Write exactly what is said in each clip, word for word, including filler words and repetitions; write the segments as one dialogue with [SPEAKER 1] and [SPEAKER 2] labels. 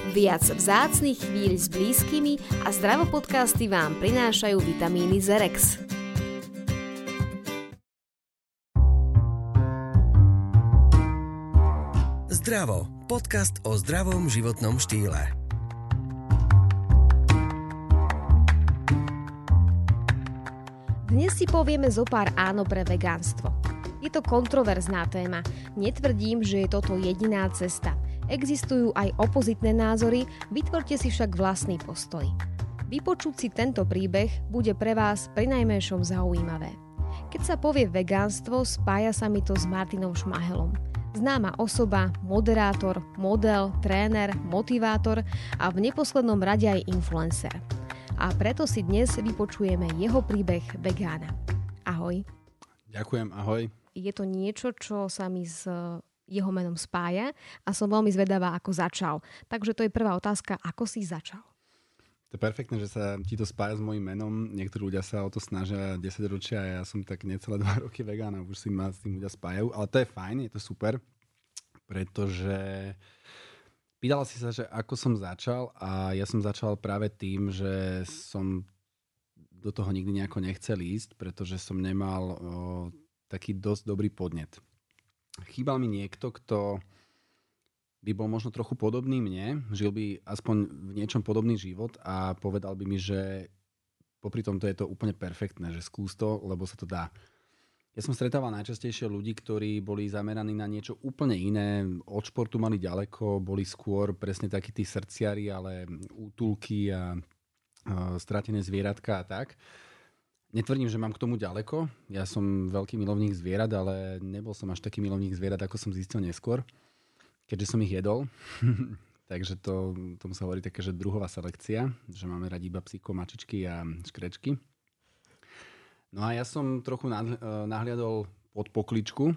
[SPEAKER 1] Viac vzácnych chvíľ s blízkymi a zdravo podcasty vám prinášajú vitamíny Zerex.
[SPEAKER 2] Zdravo. Podcast o zdravom životnom štýle.
[SPEAKER 1] Dnes si povieme zo pár áno pre vegánstvo. Je to kontroverzná téma. Netvrdím, že je toto jediná cesta. Existujú aj opozitné názory, vytvorte si však vlastný postoj. Vypočuť si tento príbeh bude pre vás prinajmenšom zaujímavé. Keď sa povie vegánstvo, spája sa mi to s Martinom Šmahelom. Známa osoba, moderátor, model, tréner, motivátor a v neposlednom rade aj influencer. A preto si dnes vypočujeme jeho príbeh vegána. Ahoj.
[SPEAKER 3] Ďakujem, ahoj.
[SPEAKER 1] Je to niečo, čo sa mi s jeho menom spája a som veľmi zvedavá, ako začal. Takže to je prvá otázka, ako si začal?
[SPEAKER 3] To je perfektné, že sa ti to spája s mojím menom. Niektorí ľudia sa o to snažia desať ročia a ja som tak necelé dva roky vegán a už si ma s tým ľudia spájajú. Ale to je fajn, je to super, pretože pýtala si sa, že ako som začal a ja som začal práve tým, že som do toho nikdy nejako nechcel ísť, pretože som nemal o, taký dosť dobrý podnet. Chýbal mi niekto, kto by bol možno trochu podobný mne, žil by aspoň v niečom podobný život a povedal by mi, že popri tomto je to úplne perfektné, že skús to, lebo sa to dá. Ja som stretával najčastejšie ľudí, ktorí boli zameraní na niečo úplne iné, od športu mali ďaleko, boli skôr presne takí tí srdciari, ale útulky a, a stratené zvieratka a tak. Netvrdím, že mám k tomu ďaleko. Ja som veľký milovník zvierat, ale nebol som až taký milovník zvierat, ako som zistil neskôr, keďže som ich jedol. Takže to, tomu sa hovorí také, že druhová selekcia, že máme radi iba psíko, mačičky a škrečky. No a ja som trochu nahliadol pod pokličku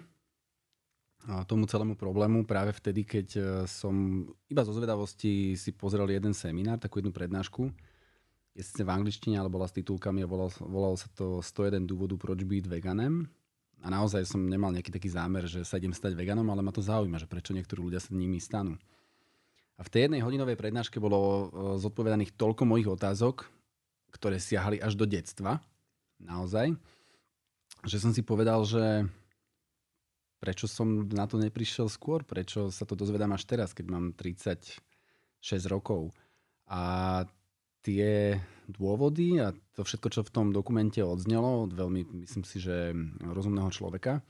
[SPEAKER 3] tomu celému problému práve vtedy, keď som iba zo zvedavosti si pozrel jeden seminár, takú jednu prednášku. Je síce v angličtine, ale bola s titulkami a volalo, volalo sa to sto jeden dôvodov, proč byť veganem. A naozaj som nemal nejaký taký zámer, že sa idem stať veganom, ale ma to zaujíma, že prečo niektorí ľudia sa nimi stanú. A v tej jednej hodinovej prednáške bolo zodpovedaných toľko mojich otázok, ktoré siahali až do detstva. Naozaj. Že som si povedal, že prečo som na to neprišiel skôr, prečo sa to dozvedám až teraz, keď mám tridsaťšesť rokov. A tie dôvody a to všetko, čo v tom dokumente odznelo, od veľmi, myslím si, že rozumného človeka,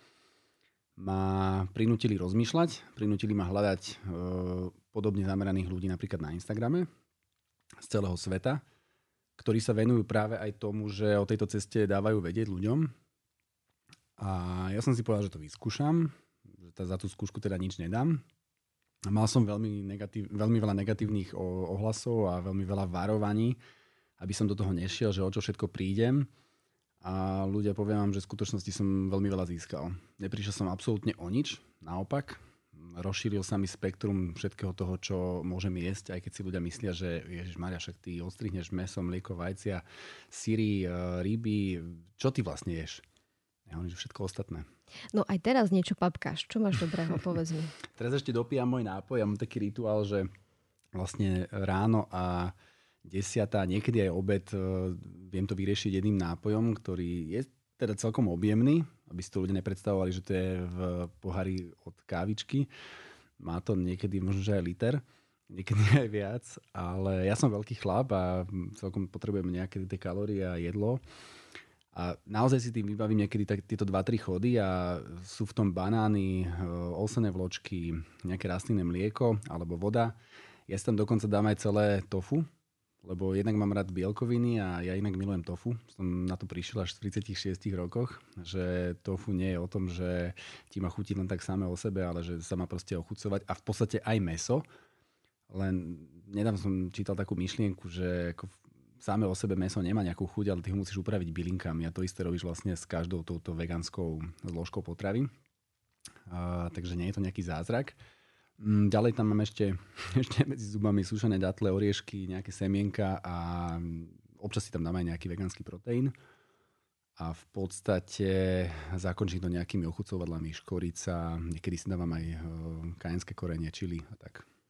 [SPEAKER 3] ma prinútili rozmýšľať, prinútili ma hľadať e, podobne zameraných ľudí napríklad na Instagrame z celého sveta, ktorí sa venujú práve aj tomu, že o tejto ceste dávajú vedieť ľuďom. A ja som si povedal, že to vyskúšam, že za tú skúšku teda nič nedám. Mal som veľmi, negatív, veľmi veľa negatívnych ohlasov a veľmi veľa varovaní, aby som do toho nešiel, že o čo všetko prídem. A ľudia, poviem vám, že v skutočnosti som veľmi veľa získal. Neprišiel som absolútne o nič, naopak. Rozšíril sa mi spektrum všetkého toho, čo môžem jesť, aj keď si ľudia myslia, že ježišmaria, však ty odstrihneš mäso, mlieko, vajcia, syry, ryby, čo ty vlastne ješ? Ja hovorím, že všetko ostatné.
[SPEAKER 1] No aj teraz niečo papkáš. Čo máš dobrého, povedz mi.
[SPEAKER 3] Teraz ešte dopijam môj nápoj. Ja mám taký rituál, že vlastne ráno a desiatá, niekedy aj obed, viem to vyriešiť jedným nápojom, ktorý je teda celkom objemný, aby si to ľudia nepredstavovali, že to je v pohári od kávičky. Má to niekedy možno, že aj liter, niekedy aj viac, ale ja som veľký chlap a celkom potrebujem nejaké tie kalórie a jedlo. A naozaj si tým vybavím niekedy tak, tieto dva tri chody a sú v tom banány, ovsené vločky, nejaké rastlinné mlieko alebo voda. Ja si tam dokonca dám aj celé tofu, lebo jednak mám rád bielkoviny a ja inak milujem tofu. Som na to prišiel až v tridsiatich šiestich rokoch, že tofu nie je o tom, že ti má chutiť len tak samé o sebe, ale že sa má proste ochucovať a v podstate aj mäso. Len nedávno som čítal takú myšlienku, že ako samé o sebe mäso nemá nejakú chuť, ale ty ho musíš upraviť bylinkami a to isté robíš vlastne s každou touto vegánskou zložkou potravy. A, takže nie je to nejaký zázrak. Ďalej tam mám ešte, ešte medzi zubami sušené datle, oriešky, nejaké semienka a občas si tam dám aj nejaký vegánsky proteín. A v podstate zakončím to nejakými ochucovadlami, škorica, niekedy si dávam aj kajenské korenie, čili a tak.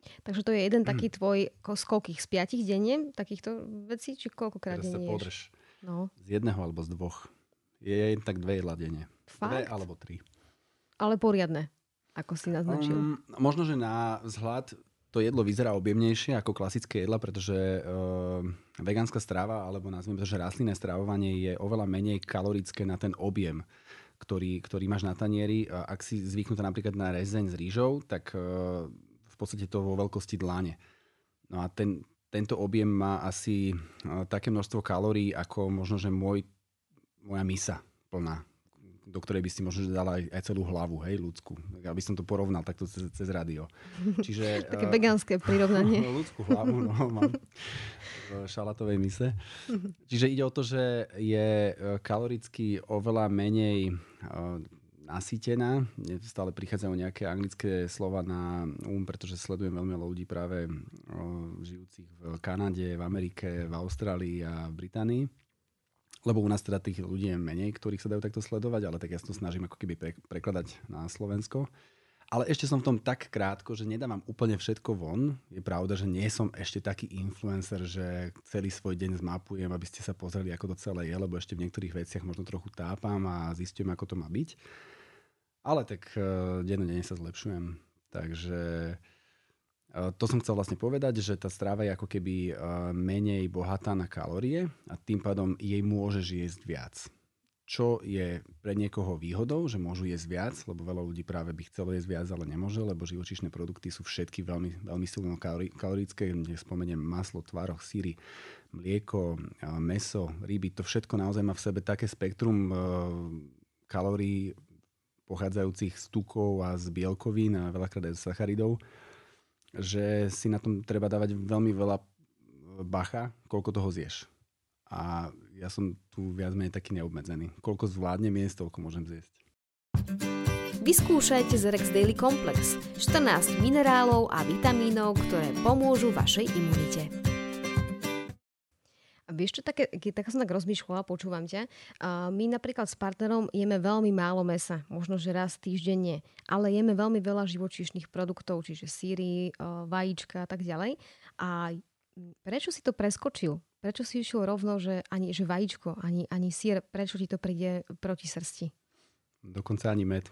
[SPEAKER 1] Takže to je jeden taký tvoj z koľkých? Z piatich denne takýchto vecí? Či koľkokrát
[SPEAKER 3] Teraz sa
[SPEAKER 1] denne ješ?
[SPEAKER 3] podrž.
[SPEAKER 1] No.
[SPEAKER 3] Z jedného alebo z dvoch. Je jen tak dve jedlá denne.
[SPEAKER 1] Fakt?
[SPEAKER 3] Dve alebo tri.
[SPEAKER 1] Ale poriadne, ako si naznačil.
[SPEAKER 3] Um, možno, že na vzhľad to jedlo vyzerá objemnejšie ako klasické jedla, pretože uh, vegánska strava, alebo nazvime to, že rastlinné stravovanie je oveľa menej kalorické na ten objem, ktorý, ktorý máš na tanieri. Ak si zvyknutá napríklad na rezeň s rýžou, tak uh, v podstate to vo veľkosti dlane. No a ten, tento objem má asi uh, také množstvo kalórií, ako možno, že môj, moja misa plná, do ktorej by si možno dala aj, aj celú hlavu, hej, ľudskú. Aby som to porovnal takto cez, cez rádio. Čiže,
[SPEAKER 1] Také vegánske prirovnanie.
[SPEAKER 3] Ľudskú hlavu, no, mám v šalatovej mise. Čiže ide o to, že je kaloricky oveľa menej uh, nasýtená. Stále prichádzajú nejaké anglické slova na um, pretože sledujem veľmi veľa ľudí práve uh, žijúcich v Kanade, v Amerike, v Austrálii a v Británii. Lebo u nás teda tých ľudí je menej, ktorých sa dajú takto sledovať, ale tak ja sa to snažím ako keby pre, prekladať na Slovensko. Ale ešte som v tom tak krátko, že nedávam úplne všetko von. Je pravda, že nie som ešte taký influencer, že celý svoj deň zmapujem, aby ste sa pozreli, ako to celé je, lebo ešte v niektorých veciach možno trochu tápam a zistujem, ako to má byť. Ale tak uh, dennodenne sa zlepšujem. Takže to som chcel vlastne povedať, že tá strava je ako keby menej bohatá na kalórie a tým pádom jej môžeš jesť viac. Čo je pre niekoho výhodou, že môžu jesť viac, lebo veľa ľudí práve by chcelo jesť viac, ale nemôže, lebo živočíšne produkty sú všetky veľmi, veľmi silno kalorické. Spomeniem maslo, tvároh, syry, mlieko, mäso, ryby. To všetko naozaj má v sebe také spektrum kalórií pochádzajúcich z tukov a z bielkovín a veľakrát aj z sacharidov, že si na tom treba dávať veľmi veľa bacha, koľko toho zješ. A ja som tu viac menej taký neobmedzený. Koľko zvládnem jesť, toľko môžem zjesť.
[SPEAKER 1] Vyskúšajte Zerex Daily Complex. štrnásť minerálov a vitamínov, ktoré pomôžu vašej imunite. A vieš čo, také, tak som tak rozmýšľala, počúvam ťa. A my napríklad s partnerom jeme veľmi málo mäsa, možno že raz týždenne, ale jeme veľmi veľa živočíšnych produktov, čiže síry, vajíčka a tak ďalej. A prečo si to preskočil? Prečo si išiel rovno, že ani že vajíčko, ani, ani sír, prečo ti to príde proti srsti?
[SPEAKER 3] Dokonca ani med.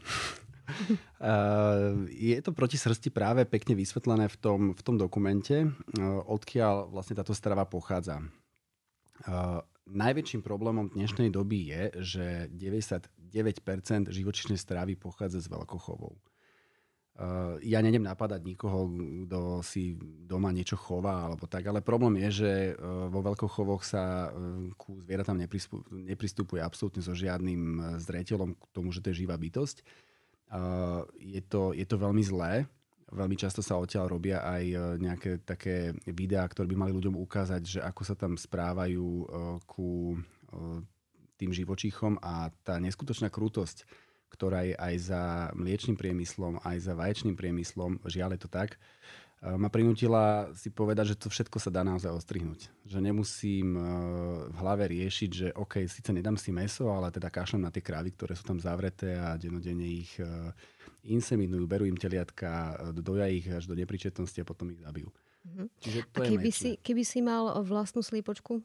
[SPEAKER 3] Uh, je to proti srsti práve pekne vysvetlené v tom, v tom dokumente, uh, odkiaľ vlastne táto strava pochádza. Uh, najväčším problémom dnešnej doby je, že deväťdesiatdeväť percent živočíšnej stravy pochádza z veľkochovov. Uh, ja nejdem napadať nikoho, kto si doma niečo chová alebo tak, ale problém je, že uh, vo veľkochovoch sa uh, ku zvieratám nepristupuje absolútne so žiadnym zreteľom k tomu, že to je živá bytosť. Uh, je to, je to veľmi zlé. Veľmi často sa odtiaľ robia aj nejaké také videá, ktoré by mali ľuďom ukázať, že ako sa tam správajú ku tým živočíchom a tá neskutočná krutosť, ktorá je aj za mliečnym priemyslom, aj za vaječným priemyslom, žiaľ je to tak, ma prinútila si povedať, že to všetko sa dá naozaj ostrihnúť. Že nemusím v hlave riešiť, že OK, síce nedám si mäso, ale teda kašlem na tie krávy, ktoré sú tam zavreté a dennodenne ich inseminujú, berú im teliatka, doja ich až do nepríčetnosti a potom ich zabijú.
[SPEAKER 1] Mm-hmm.
[SPEAKER 3] Čiže to
[SPEAKER 1] a
[SPEAKER 3] je
[SPEAKER 1] keby
[SPEAKER 3] mäčné.
[SPEAKER 1] si, keby si mal vlastnú sliepočku?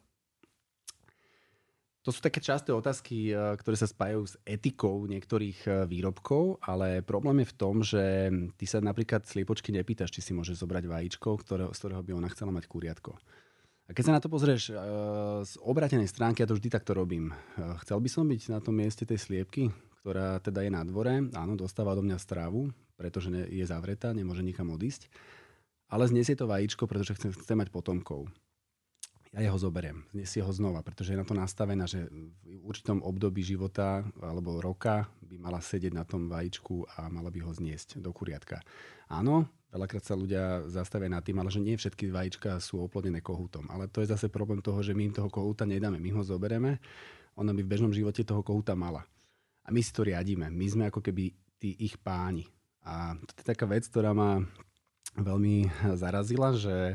[SPEAKER 3] To sú také časté otázky, ktoré sa spájajú s etikou niektorých výrobkov, ale problém je v tom, že ty sa napríklad sliepočky nepýtaš, či si môžeš zobrať vajíčko, ktoré, z ktorého by ona chcela mať kuriatko. A keď sa na to pozrieš z obrátenej stránky, ja to vždy takto robím. Chcel by som byť na tom mieste tej sliepky, ktorá teda je na dvore, áno, dostáva do mňa stravu, pretože je zavretá, nemôže nikam odísť, ale znesie to vajíčko, pretože chce, chce mať potomkov. Ja jeho zoberiem, znesie ho znova, pretože je na to nastavená, že v určitom období života alebo roka by mala sedieť na tom vajíčku a mala by ho zniesť do kuriatka. Áno, veľakrát sa ľudia zastavia nad tým, ale že nie všetky vajíčka sú oplodnené kohútom. Ale to je zase problém toho, že my im toho kohúta nedáme, my ho zoberieme, ona by v bežnom živote toho kohúta mala. A my si to riadíme. My sme ako keby tí ich páni. A to je taká vec, ktorá ma veľmi zarazila, že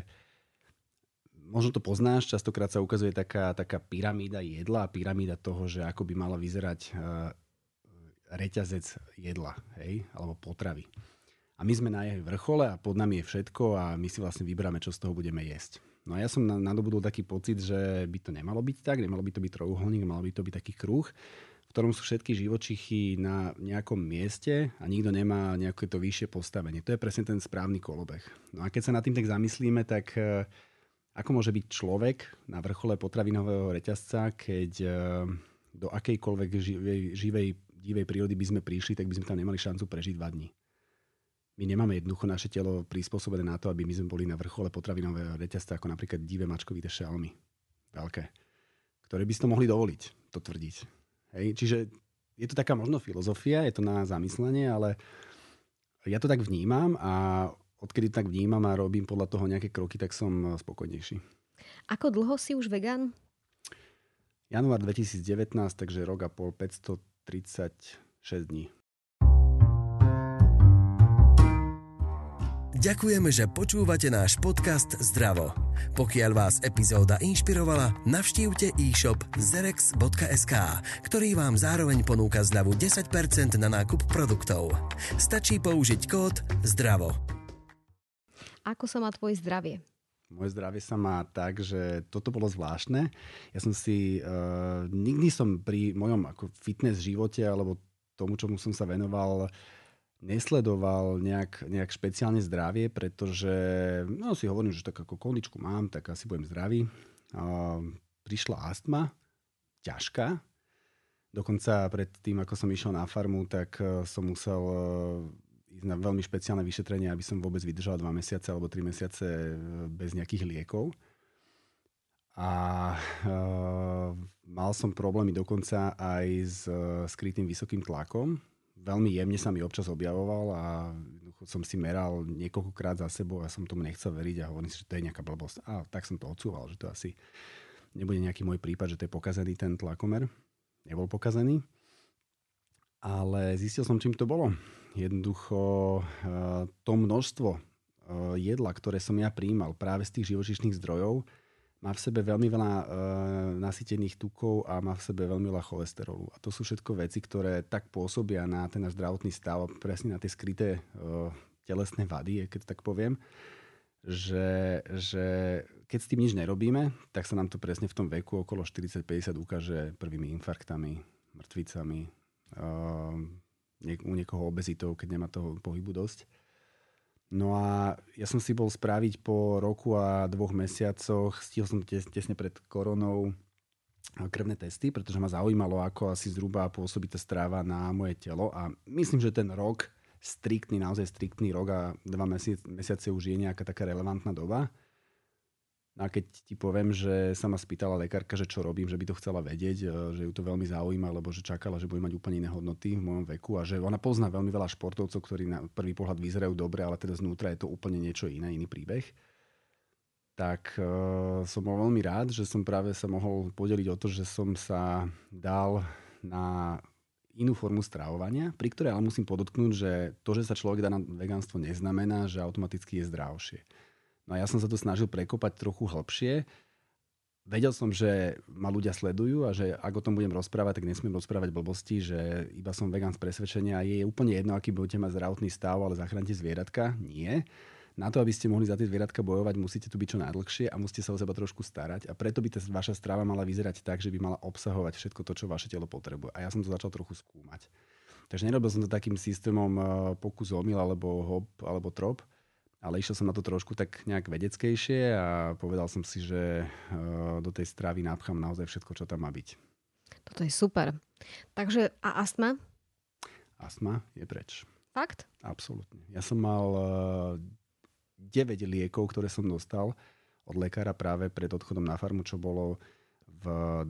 [SPEAKER 3] možno to poznáš, častokrát sa ukazuje taká, taká pyramída jedla a pyramída toho, že ako by mala vyzerať uh, reťazec jedla, hej, alebo potravy. A my sme na jej vrchole a pod nami je všetko a my si vlastne vyberáme, čo z toho budeme jesť. No a ja som nadobudol taký pocit, že by to nemalo byť tak, nemalo by to byť trojuholník, malo by to byť taký kruh, v ktorom sú všetky živočichy na nejakom mieste a nikto nemá nejaké to vyššie postavenie. To je presne ten správny kolobeh. No a keď sa nad tým tak zamyslíme, tak ako môže byť človek na vrchole potravinového reťazca, keď do akejkoľvek živej, živej divej prírody by sme prišli, tak by sme tam nemali šancu prežiť dva dní. My nemáme jednoducho naše telo prispôsobené na to, aby my sme boli na vrchole potravinového reťazca, ako napríklad divé mačkovité šelmy. Veľké. Ktoré by si to mohli dovoliť, to tvrdiť. Hej? Čiže je to taká možno filozofia, je to na zamyslenie, ale ja to tak vnímam a odkedy to tak vnímam a robím podľa toho nejaké kroky, tak som spokojnejší.
[SPEAKER 1] Ako dlho si už vegán?
[SPEAKER 3] Január dvetisícdevätnásť, takže rok a pol, päťstotridsaťšesť dní.
[SPEAKER 2] Ďakujeme, že počúvate náš podcast Zdravo. Pokiaľ vás epizóda inšpirovala, navštívte e-shop zerex bodka es ká, ktorý vám zároveň ponúka zľavu desať percent na nákup produktov. Stačí použiť kód ZDRAVO.
[SPEAKER 1] Ako sa má tvoje zdravie?
[SPEAKER 3] Moje zdravie sa má tak, že toto bolo zvláštne. Ja som si... Uh, nikdy som pri mojom ako fitness živote alebo tomu, čomu som sa venoval, nesledoval nejak, nejak špeciálne zdravie, pretože no, si hovorím, že tak ako kondičku mám, tak asi budem zdravý. Uh, prišla astma, ťažká. Dokonca pred tým, ako som išiel na farmu, tak uh, som musel uh, ísť na veľmi špeciálne vyšetrenie, aby som vôbec vydržal dva mesiace alebo tri mesiace bez nejakých liekov. A uh, mal som problémy dokonca aj s uh, skrytým vysokým tlakom. Veľmi jemne sa mi občas objavoval a som si meral niekoľkokrát za sebou a som tomu nechcel veriť a hovorím si, že to je nejaká blbosť. A tak som to odsúval, že to asi nebude nejaký môj prípad, že to je pokazený ten tlakomer. Nebol pokazený. Ale zistil som, čím to bolo. Jednoducho to množstvo jedla, ktoré som ja prijímal práve z tých živočíšnych zdrojov, má v sebe veľmi veľa e, nasýtených tukov a má v sebe veľmi veľa cholesterolu. A to sú všetko veci, ktoré tak pôsobia na ten náš zdravotný stav, presne na tie skryté e, telesné vady, keď tak poviem, že, že keď s tým nič nerobíme, tak sa nám to presne v tom veku okolo štyridsať päťdesiat ukáže prvými infarktami, mŕtvicami, e, u niekoho obezitou, keď nemá toho pohybu dosť. No a ja som si bol spraviť po roku a dvoch mesiacoch, stihol som tes, tesne pred koronou krvné testy, pretože ma zaujímalo, ako asi zhruba pôsobí tá stráva na moje telo. A myslím, že ten rok, striktný, naozaj striktný rok a dva mesiace, mesiace už je nejaká taká relevantná doba. No a keď ti poviem, že sa ma spýtala lekárka, že čo robím, že by to chcela vedieť, že ju to veľmi zaujíma, lebo že čakala, že budem mať úplne iné hodnoty v mojom veku a že ona pozná veľmi veľa športovcov, ktorí na prvý pohľad vyzerajú dobre, ale teda znútra je to úplne niečo iné, iný príbeh. Tak uh, som bol veľmi rád, že som práve sa mohol podeliť o to, že som sa dal na inú formu stravovania, pri ktorej ale musím podotknúť, že to, že sa človek dá na vegánstvo, neznamená, že automaticky je zdravšie. No a ja som sa to snažil prekopať trochu hlbšie. Vedel som, že ma ľudia sledujú a že ak o tom budem rozprávať, tak nesmiem rozprávať blbosti, že iba som vegán z presvedčenia a je úplne jedno, aký budete mať zdravotný stav, ale zachránite zvieratka. Nie. Na to, aby ste mohli za tie zvieratka bojovať, musíte tu byť čo najdlhšie a musíte sa o seba trošku starať. A preto by tá vaša strava mala vyzerať tak, že by mala obsahovať všetko to, čo vaše telo potrebuje. A ja som to začal trochu skúmať. Takže nerobil som to takým systémom pokus omyl alebo hop alebo trop, ale išiel som na to trošku tak nejak vedeckejšie a povedal som si, že do tej stravy napchám naozaj všetko, čo tam má byť.
[SPEAKER 1] Toto je super. Takže a astma?
[SPEAKER 3] Astma je preč.
[SPEAKER 1] Fakt?
[SPEAKER 3] Absolútne. Ja som mal deväť liekov, ktoré som dostal od lekára práve pred odchodom na farmu, čo bolo v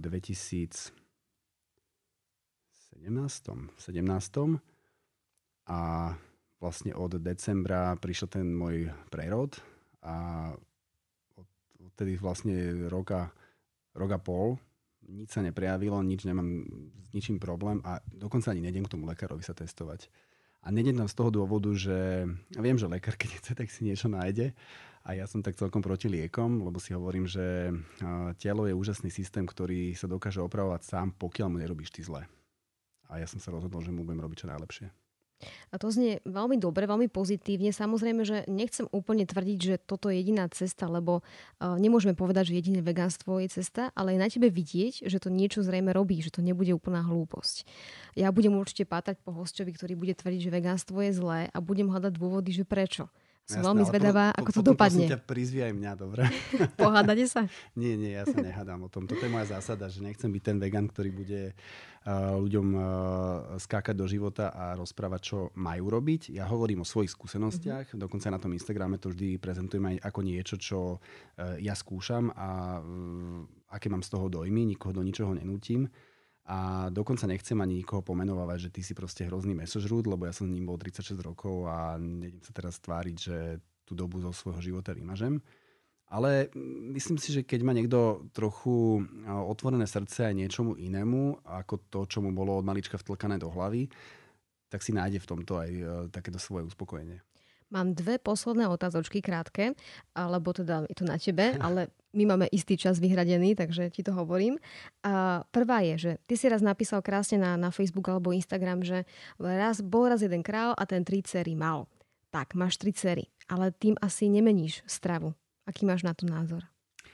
[SPEAKER 3] dvetisícsedemnásť. A vlastne od decembra prišiel ten môj prerod a odtedy vlastne roka, roka pol nič sa neprejavilo, nič nemám s ničím problém a dokonca ani nejdem k tomu lekárovi sa testovať. A nejdem tam z toho dôvodu, že ja viem, že lekár, keď chce, tak si niečo nájde a ja som tak celkom proti liekom, lebo si hovorím, že telo je úžasný systém, ktorý sa dokáže opravovať sám, pokiaľ mu nerobíš ty zle. A ja som sa rozhodol, že mu budem robiť čo najlepšie.
[SPEAKER 1] A to znie veľmi dobre, veľmi pozitívne. Samozrejme, že nechcem úplne tvrdiť, že toto je jediná cesta, lebo uh, nemôžeme povedať, že jediné vegánstvo je cesta, ale je na tebe vidieť, že to niečo zrejme robí, že to nebude úplná hlúposť. Ja budem určite pátrať po hosťovi, ktorý bude tvrdiť, že vegánstvo je zlé a budem hľadať dôvody, že prečo. Som
[SPEAKER 3] Jasné,
[SPEAKER 1] veľmi zvedavá,
[SPEAKER 3] po,
[SPEAKER 1] ako
[SPEAKER 3] po,
[SPEAKER 1] to
[SPEAKER 3] potom
[SPEAKER 1] dopadne.
[SPEAKER 3] Prosím ťa, prizvi aj mňa, dobre?
[SPEAKER 1] Pohádate sa?
[SPEAKER 3] Nie, nie, ja sa nehádam o tom. Toto je moja zásada, že nechcem byť ten vegan, ktorý bude uh, ľuďom uh, skákať do života a rozprávať, čo majú robiť. Ja hovorím o svojich skúsenostiach, mm-hmm. dokonca na tom Instagrame to vždy prezentujem aj ako niečo, čo uh, ja skúšam a uh, aké mám z toho dojmy, nikoho do ničoho nenútim. A dokonca nechcem ani nikoho pomenovať, že ty si proste hrozný mäsožrút, lebo ja som s ním bol tridsaťšesť rokov a nejdem sa teraz tváriť, že tú dobu zo svojho života vymažem. Ale myslím si, že keď má niekto trochu otvorené srdce aj niečomu inému, ako to, čo mu bolo od malička vtlkané do hlavy, tak si nájde v tomto aj takéto svoje uspokojenie.
[SPEAKER 1] Mám dve posledné otázočky krátke, alebo teda je to na tebe, ale my máme istý čas vyhradený, takže ti to hovorím. A prvá je, že ty si raz napísal krásne na, na Facebook alebo Instagram, že raz, bol raz jeden král a ten tri dcery mal. Tak, máš tri dcery, ale tým asi nemeníš stravu. Aký máš na to názor?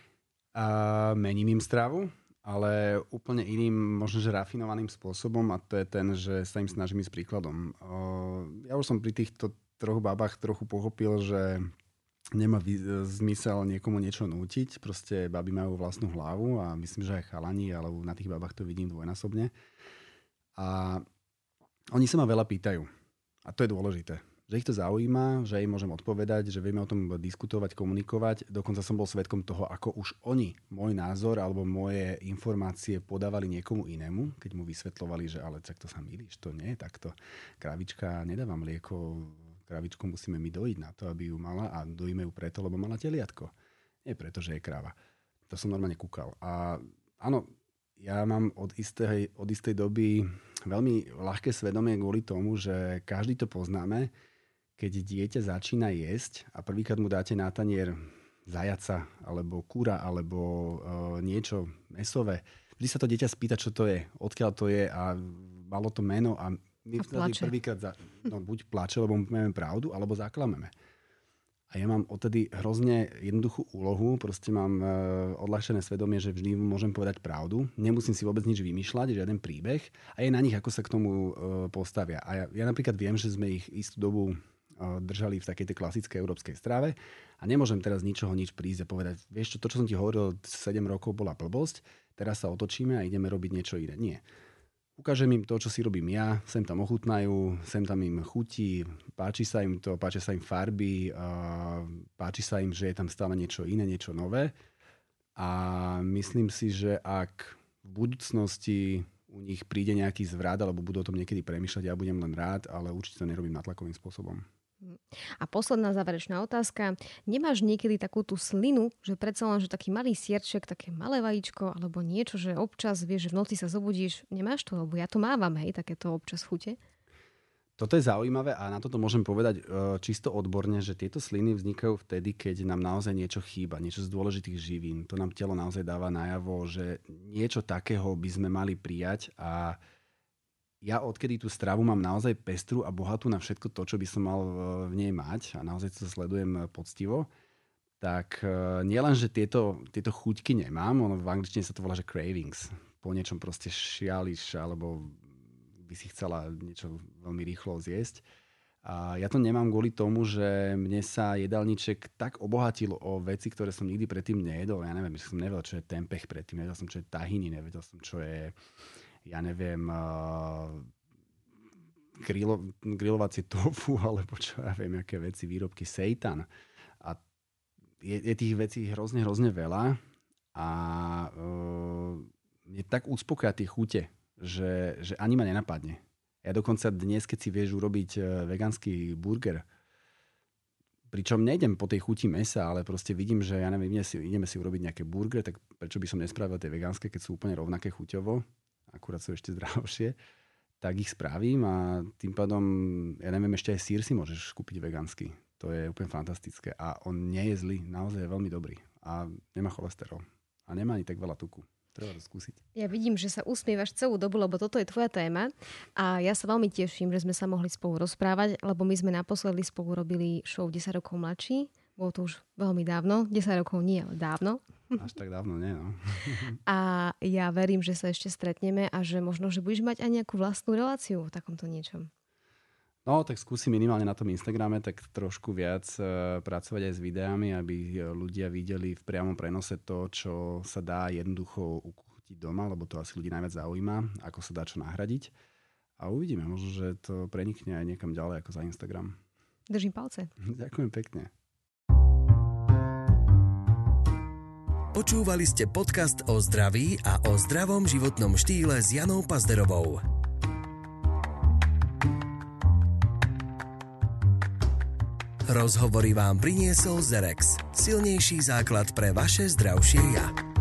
[SPEAKER 3] A mením im stravu, ale úplne iným, možno že rafinovaným spôsobom, a to je ten, že sa im snažím ísť príkladom. Ja už som pri týchto troch babách trochu pochopil, že nemá zmysel niekomu niečo nútiť. Proste baby majú vlastnú hlavu a myslím, že aj chalani, ale na tých babách to vidím dvojnásobne. A oni sa ma veľa pýtajú. A to je dôležité. Že ich to zaujíma, že im môžem odpovedať, že vieme o tom diskutovať, komunikovať. Dokonca som bol svedkom toho, ako už oni môj názor alebo moje informácie podávali niekomu inému, keď mu vysvetľovali, že ale tak to sa mýliš, to nie je takto. Krávička nedáva mlieko, krávičku musíme my dojiť na to, aby ju mala a dojíme ju preto, lebo mala teliatko. Nie preto, že je kráva. To som normálne kúkal. A áno, ja mám od istej, od istej doby veľmi ľahké svedomie kvôli tomu, že každý to poznáme, keď dieťa začína jesť a prvýkrát mu dáte na tanier zajaca, alebo kura, alebo e, niečo mäsové. Vždy sa to dieťa spýta, čo to je, odkiaľ to je a malo to meno a my prvýkrát za, no, buď plače, lebo máme pravdu, alebo zaklameme. A ja mám odtedy hrozne jednoduchú úlohu, proste mám e, odľahčené svedomie, že vždy môžem povedať pravdu, nemusím si vôbec nič vymýšľať, žiaden príbeh a je na nich, ako sa k tomu e, postavia. A ja, ja napríklad viem, že sme ich istú dobu e, držali v takej tej klasickej európskej strave a nemôžem teraz ničoho nič prísť a povedať, vieš čo, to, čo som ti hovoril sedem rokov, bola blbosť, teraz sa otočíme a ideme robiť niečo iné. Nie. Ukážem im to, čo si robím ja, sem tam ochutnajú, sem tam im chutí, páči sa im to, páči sa im farby, páči sa im, že je tam stále niečo iné, niečo nové. A myslím si, že ak v budúcnosti u nich príde nejaký zvrat, alebo budú o tom niekedy premýšľať, ja budem len rád, ale určite to nerobím natlakovým spôsobom.
[SPEAKER 1] A posledná záverečná otázka. Nemáš niekedy takú tú slinu, že predsa len, že taký malý sierček, také malé vajíčko, alebo niečo, že občas vieš, že v noci sa zobudíš, nemáš to? Lebo ja to mávam, hej, takéto občas chute.
[SPEAKER 3] Toto je zaujímavé a na toto môžem povedať e, čisto odborne, že tieto sliny vznikajú vtedy, keď nám naozaj niečo chýba, niečo z dôležitých živín. To nám telo naozaj dáva najavo, že niečo takého by sme mali prijať a ja odkedy tú stravu mám naozaj pestru a bohatú na všetko to, čo by som mal v nej mať a naozaj to sledujem poctivo, tak nielen, že tieto, tieto chuťky nemám, ono v angličtine sa to volá, že cravings. Po niečom proste šiališ alebo by si chcela niečo veľmi rýchlo zjesť. A ja to nemám kvôli tomu, že mne sa jedálniček tak obohatil o veci, ktoré som nikdy predtým nejedol. Ja neviem, že som nevedel, čo je tempeh predtým, nevedel som, čo je tahini, nevedel som, čo je ja neviem, uh, grilo, grilovacie tofu, alebo čo ja viem, aké veci, výrobky seitan. A je, je tých vecí hrozne, hrozne veľa a uh, mne tak uspokoja tie chute, že, že ani ma nenapadne. Ja dokonca dnes, keď si vieš urobiť vegánsky burger, pričom nejdem po tej chuti mesa, ale proste vidím, že ja neviem, ideme si, ideme si urobiť nejaké burger, tak prečo by som nespravil tie vegánske, keď sú úplne rovnaké chuťovo, akurát sú ešte zdravšie, tak ich spravím a tým pádom, ja neviem, ešte aj sír si môžeš kúpiť vegánsky. To je úplne fantastické a on nie je zlý, naozaj je veľmi dobrý a nemá cholesterol a nemá ani tak veľa tuku. treba to skúsiť.
[SPEAKER 1] Ja vidím, že sa usmievaš celú dobu, lebo toto je tvoja téma a ja sa veľmi teším, že sme sa mohli spolu rozprávať, lebo my sme naposledy spolu robili show desať rokov mladší. Bolo to už veľmi dávno. desať rokov nie, ale dávno.
[SPEAKER 3] Až tak dávno nie, no.
[SPEAKER 1] A ja verím, že sa ešte stretneme a že možno, že budeš mať aj nejakú vlastnú reláciu o takomto niečom.
[SPEAKER 3] No, tak skúsim minimálne na tom Instagrame tak trošku viac uh, pracovať aj s videami, aby ľudia videli v priamom prenose to, čo sa dá jednoducho ukuchtiť doma, lebo to asi ľudí najviac zaujíma, ako sa dá čo nahradiť. A uvidíme, možno, že to prenikne aj niekam ďalej ako za Instagram.
[SPEAKER 1] Držím palce.
[SPEAKER 3] Ďakujem pekne.
[SPEAKER 2] Počúvali ste podcast o zdraví a o zdravom životnom štýle s Janou Pazderovou. Rozhovory vám priniesol Zerex. Silnejší základ pre vaše zdravšie ja.